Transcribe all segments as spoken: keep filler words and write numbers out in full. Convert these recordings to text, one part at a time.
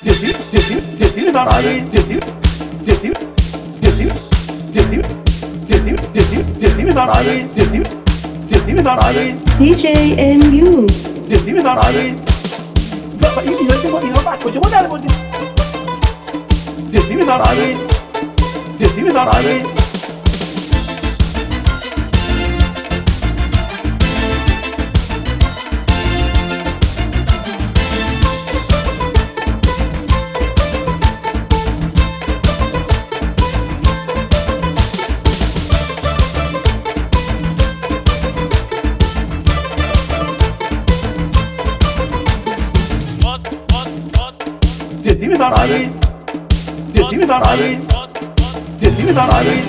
جدی جدی جدی میدم بله. جدی جدی جدی جدی جدی جدی جدی میدم بله. جدی جدی میدم بله. دی جی ام یو جدی میدم بله. این اینا که ما اینا بعد کجا ما در بردیم جدی میدم بله. جدی میدم بله. جدی میدم بله. جدی میدم بله. جدی میدم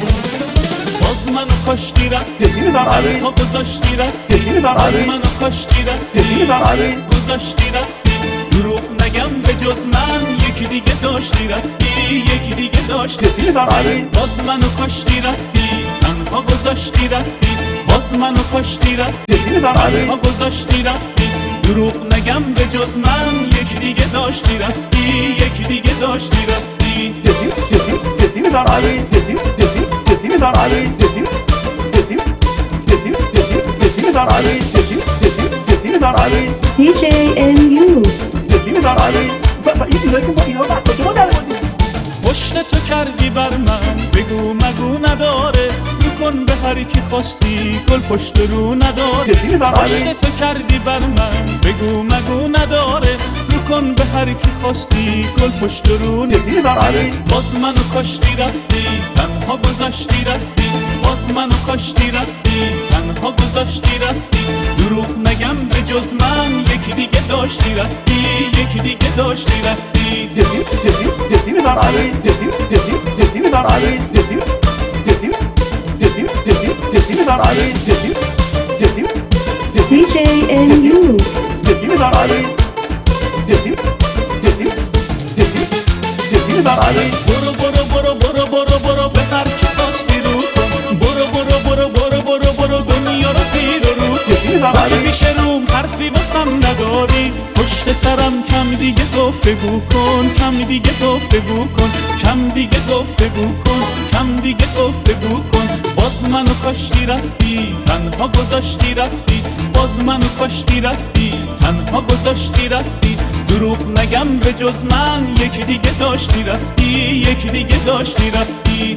باز منو کاشتی رفتی جدی میدم بله. تا گذاشتی رفتی جدی میدم باز بله. منو کاشتی جدی رفتی میدم بله. گذاشتی رفتی دروغ نگم به جز من یکی دیگه داشتی رفتی یکی دیگه داشتی جدی میدم بله. باز منو کاشتی رفتی تنها گذاشتی رفتی باز منو کاشتی رفتی جدی میدم تنها گذاشتی رفتی دروغ نگم به جز من یکی دیگه داشتی رفتی یکی دیگه داشتی رفتی جدی جدی جدی میدم بله. جدی جدی جدی میدم بله. جدی جدی جدی جدی جدی میدم بله. جدی جدی جدی میدم بله. دی جی ام یو جدی میدم بله. و این اینا که ما اینا بعد کجا ما در بردیم پشت تو کردی بر من بگو مگو نداره رو کن به هر کی خواستی گل پشت رو نداره جدی میدم پشت تو کردی بر من بگو مگو نداره رو کن به هر کی خواستی گل پشت رو نداره جدی میدم بله. باز منو کاشتی رفتی تنها گذاشتی رفتی باز منو کاشتی رفتی تنها گذاشتی رفتی دروغ نگم به جز من یکی دیگه داشتی رفتی یکی دیگه داشتی رفتی جدی جدی جدی میدم بله. جدی جدی جدی میدم بله. جدی جدی جدی جدی جدی میدم بله. جدی جدی دی جی ام یو جدی میدم بله. جدی جدی جدی جدی میدم بله. برو برو برو برو برو برو به هر کی خواستی رو کن برو برو برو برو برو برو دنیا رو زیر و رو کن جدی میدم وقتی میشه روم حرفی واسم نداری پشت سرم کم دیگه گفتگو کن کم دیگه گفتگو کن کم دیگه گفتگو کن کم دیگه گفتگو کن باز منو کاشتی رفتی تنها گذاشتی رفتی باز منو کاشتی رفتی تنها گذاشتی رفتی دروغ نگم به جز من یکی دیگه داشتی رفتی یکی دیگه داشتی رفتی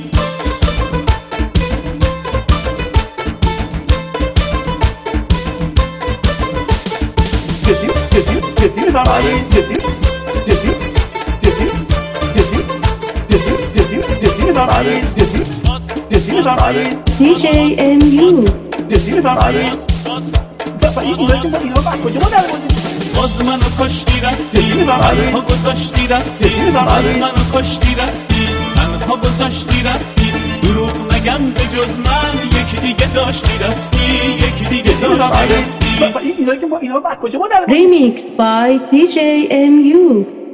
جدی جدی جدی میدم بله. جدی جدی جدی جدی جدی جدی جدی میدم بله. جدی جدی میدم بله. دی جی ام یو جدی میدم بله. و این اینا که ما اینا بعد کجا ما در بردیم باز منو کاشتی رفتی جدی میدم تنها گذاشتی رفتی جدی میدم باز منو کاشتی رفتی تنها گذاشتی رفتی دروغ نگم به جز من یکی دیگه داشتی رفتی یکی دیگه داشتی رفتی و این اینا که ما اینا بعد کجا ما در بردیم ریمیکس بای دی جی ام یو